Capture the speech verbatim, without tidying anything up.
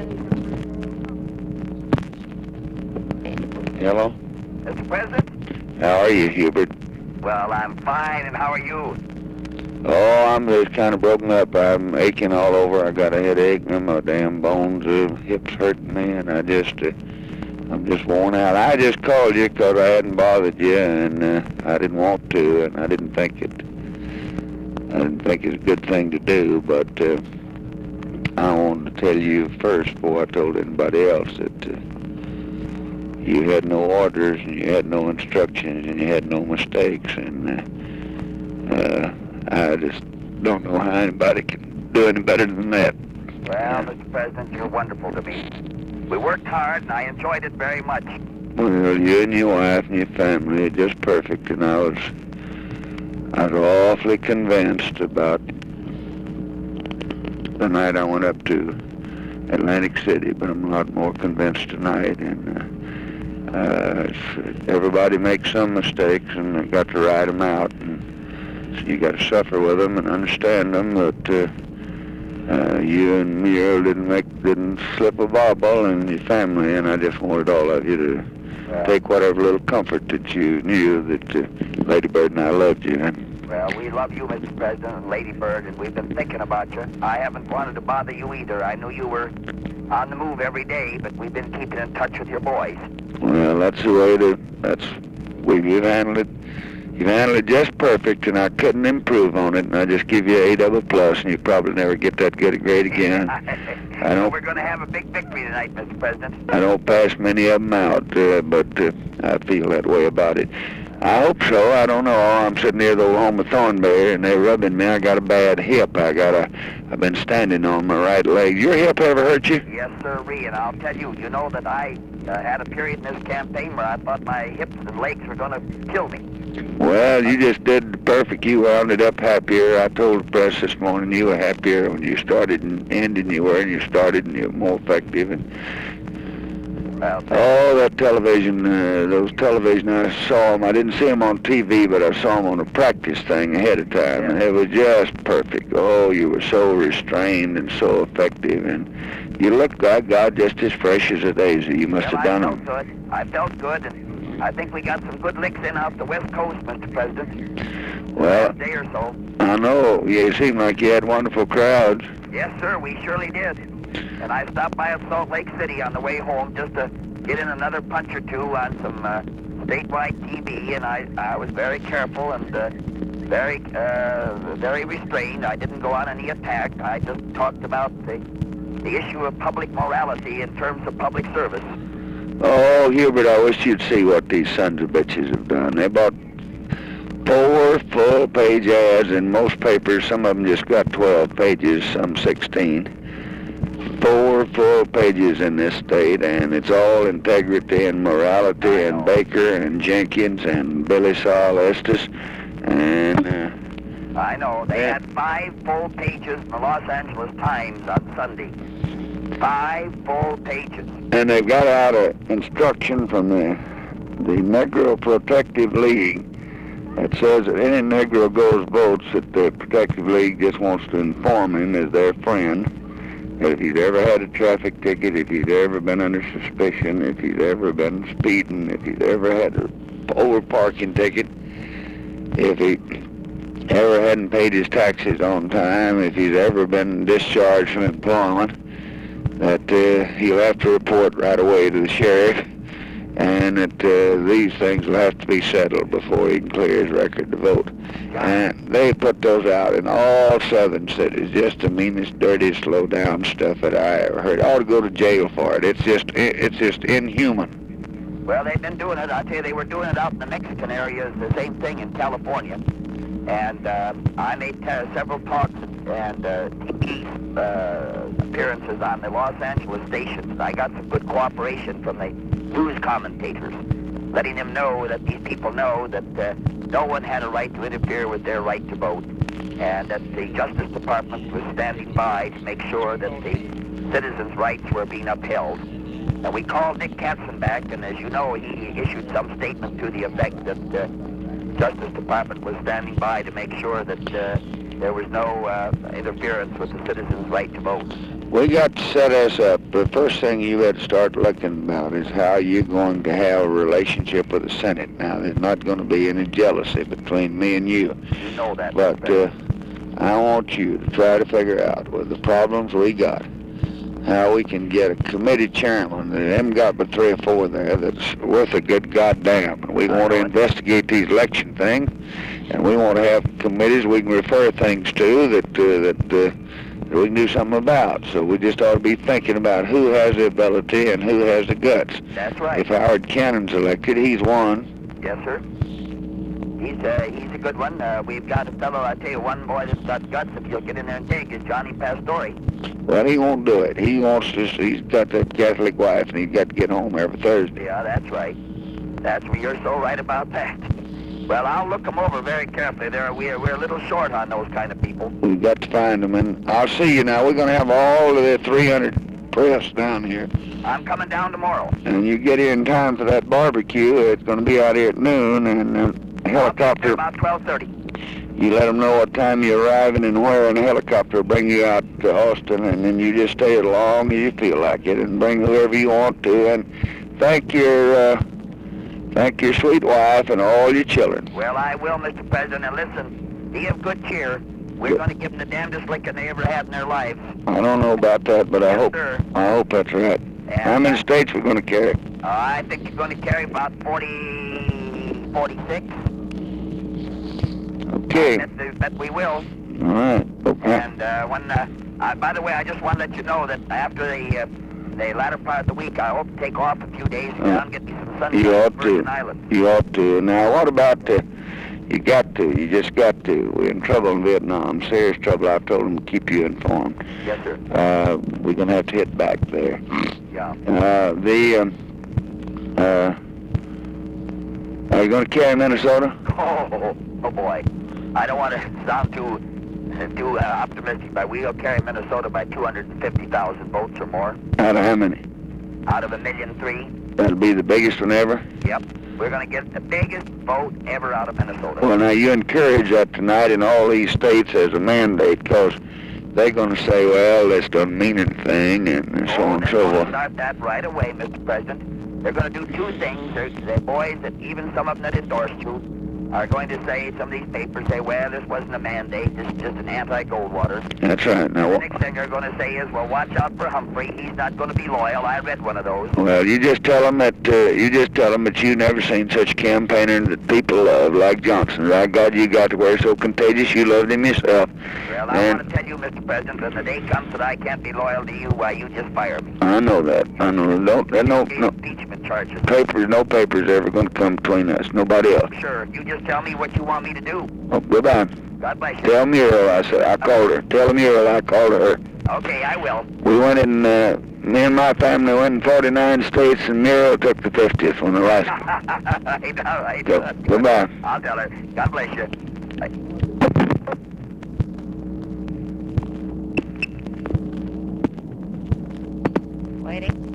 Hello? Mister President? How are you, Hubert? Well, I'm fine, and how are you? Oh, I'm just kind of broken up. I'm aching all over. I got a headache, and my damn bones, uh, hips hurting me, and I just, uh, I'm just worn out. I just called you because I hadn't bothered you, and uh, I didn't want to, and I didn't think it. I didn't think it was a good thing to do, but uh, I wanted to tell you first before I told anybody else that uh, you had no orders, and you had no instructions, and you had no mistakes, and uh, uh, I just don't know how anybody can do any better than that. Well, Mister President, you're wonderful to me. We worked hard, and I enjoyed it very much. Well, you and your wife and your family are just perfect, and I was, I was awfully convinced about the night I went up to Atlantic City, but I'm a lot more convinced tonight, and uh, uh, everybody makes some mistakes, and I've got to write them out, and so you got to suffer with them and understand them, but uh, uh, you and Muriel didn't make, didn't slip a bobble, and your family, and I just wanted all of you to Well, take whatever little comfort that you knew that uh, Lady Bird and I loved you. And well, we love you, Mister President, and Lady Bird, and we've been thinking about you. I haven't wanted to bother you either. I knew you were on the move every day, but we've been keeping in touch with your boys. well, that's the way to, that's, we, you've handled it. You've handled it just perfect, and I couldn't improve on it, and I just give you A double plus, and you probably never get that good a grade again. I don't, We're going to have a big victory tonight, Mister President. I don't pass many of them out, uh, but uh, I feel that way about it. I hope so. I don't know. I'm sitting near the Oklahoma Thornberry, and they're rubbing me. I got a bad hip. I got a. I've been standing on my right leg. Your hip ever hurt you? Yes, sirree, and I'll tell you, you know that I uh, had a period in this campaign where I thought my hips and legs were going to kill me. Well, you just did the perfect. You wound up happier. I told the press this morning you were happier when you started and ended you were, and you started and you were more effective. And Well, thank all that television, uh, those television, I saw them. I didn't see them on T V, but I saw them on a practice thing ahead of time, and it was just perfect. Oh, you were so restrained and so effective, and you looked, God, God, just as fresh as a daisy. You must well, have done I them. felt good. I felt good, and I think we got some good licks in off the West Coast, Mister President. Well, Last day or so. I know. You seemed like you had wonderful crowds. Yes, sir, we surely did. And I stopped by at Salt Lake City on the way home just to get in another punch or two on some uh, statewide T V, and I, I was very careful and uh, very uh, very restrained. I didn't go on any attack. I just talked about the, the issue of public morality in terms of public service. Oh, Hubert, I wish you'd see what these sons of bitches have done. They bought four full-page ads in most papers. Some of them just got twelve pages, some sixteen. Four full pages in this state, and it's all integrity and morality and Baker and Jenkins and Billy Saul Estes. And uh, I know. They Yeah. had five full pages in the Los Angeles Times on Sunday. Five full pages. and they've got out an instruction from the the Negro Protective League that says that any Negro goes votes that the Protective League just wants to inform him as their friend that if he's ever had a traffic ticket, if he's ever been under suspicion, if he's ever been speeding, if he's ever had an over parking ticket, if he ever hadn't paid his taxes on time, if he's ever been discharged from employment, that uh, he'll have to report right away to the sheriff, and that uh, these things will have to be settled before he can clear his record to vote. And they put those out in all southern cities, just the meanest, dirtiest, low-down stuff that I ever heard. I ought to go to jail for it. It's just, it's just inhuman. Well, they've been doing it. I tell you, they were doing it out in the Mexican areas, the same thing in California. And uh, I made uh, several talks and uh, T V uh, appearances on the Los Angeles stations. I got some good cooperation from the news commentators, letting them know that these people know that uh, no one had a right to interfere with their right to vote, and that the Justice Department was standing by to make sure that the citizens' rights were being upheld. And we called Nick Katzenbach, and as you know, he issued some statement to the effect that uh, Justice Department was standing by to make sure that uh, there was no uh, interference with the citizens' right to vote. We got to set us up. The first thing you got to start looking about is how you're going to have a relationship with the Senate. Now, there's not going to be any jealousy between me and you. You know that. But uh, I want you to try to figure out with the problems we got, how we can get a committee chairman. They haven't got but three or four there that's worth a good goddamn. And we want to investigate these election things, and we want to have committees we can refer things to that uh, that. Uh, we can do something about. So we just ought to be thinking about who has the ability and who has the guts. That's right. If Howard Cannon's elected, he's one. Yes, sir. He's uh, he's a good one. Uh, we've got a fellow, I tell you, one boy that's got guts, if you'll get in there and dig, is Johnny Pastore. Well, he won't do it. He wants to, he's got that Catholic wife, and he's got to get home every Thursday. Yeah, that's right. That's where you're so right about that. Well, I'll look them over very carefully. There, we're, we're a little short on those kind of people. We've got to find them, and I'll see you now. We're going to have all of the three hundred press down here. I'm coming down tomorrow. And you get here in time for that barbecue. It's going to be out here at noon, and a helicopter. About twelve thirty. You let them know what time you're arriving and where, and a helicopter will bring you out to Austin, and then you just stay as long as you feel like it, and bring whoever you want to, and thank your... Uh, Thank your sweet wife and all your children. Well, I will, Mister President. And listen, be of good cheer. We're going to give them the damnedest licking they ever had in their lives. I don't know about that, but I Yes, hope sir. I hope that's right. And, How many uh, states we're going to carry? Uh, I think you're going to carry about forty, forty-six. Okay. I bet, bet we will. All right. Okay. And uh, when, uh, uh, by the way, I just want to let you know that after the uh, the latter part of the week, I hope to take off a few days and go down and get me some sunshine You on ought Virgin to. Island. You ought to. Now, what about the... You got to. You just got to. We're in trouble in Vietnam. Serious trouble. I've told them to keep you informed. Yes, sir. Uh, we're going to have to hit back there. Yeah. Uh, the... Um, uh, are you going to carry Minnesota? Oh, oh boy. I don't want to sound too too uh, optimistic, but we'll carry Minnesota by two hundred fifty thousand votes or more. Out of how many? Out of a million three. That'll be the biggest one ever? Yep. We're going to get the biggest vote ever out of Minnesota. Well, now, you encourage that tonight in all these states as a mandate, because they're going to say, well, this doesn't mean anything, and, and so Oh, on and they're so going to forth. start that right away, Mister President. They're going to do two things. They're, they're boys that even some of them that endorsed you are going to say, some of these papers say, well, this wasn't a mandate, this is just an anti-Goldwater. That's right. Now, The wh- next thing they're going to say is, well, watch out for Humphrey. He's not going to be loyal. I read one of those. well, you just tell them that uh, you just tell them that you never seen such a campaigner that people love like Johnson. By God, you got to where so contagious. You loved him yourself. Well, I And want to tell you, Mister President, when the day comes that I can't be loyal to you, why, you just fire me. I know that. I know. Don't. There no These no impeachment charges. papers. No papers ever going to come between us. Nobody else. Sure, you just tell me what you want me to do. Oh, goodbye. God bless you. Tell Muriel I said I called her. Tell Muriel I called her. Okay, I will. We went in. Uh, me and my family went in forty-nine states, and Muriel took the fiftieth on Alaska. all right, all right. Go- goodbye. I'll tell her. God bless you. Bye. Waiting.